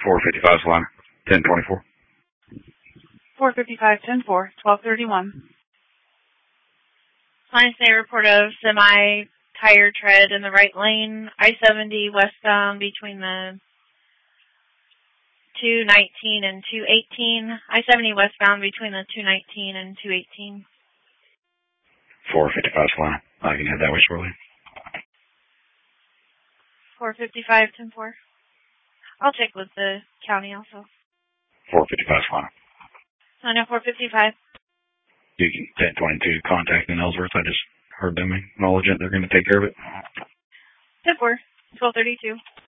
455 Salina, 1024. 455, 10-4, 1231. Minus a report of semi-tire tread in the right lane, I-70 westbound between the 219 and 218. I-70 westbound between the 219 and 218. 455 Salina. I can head that way shortly. 455, 10-4. I'll check with the county also. 455 Salina. I know 455. You can 1022 contacting Ellsworth. I just heard them acknowledge it. They're going to take care of it. 10-4, 1232.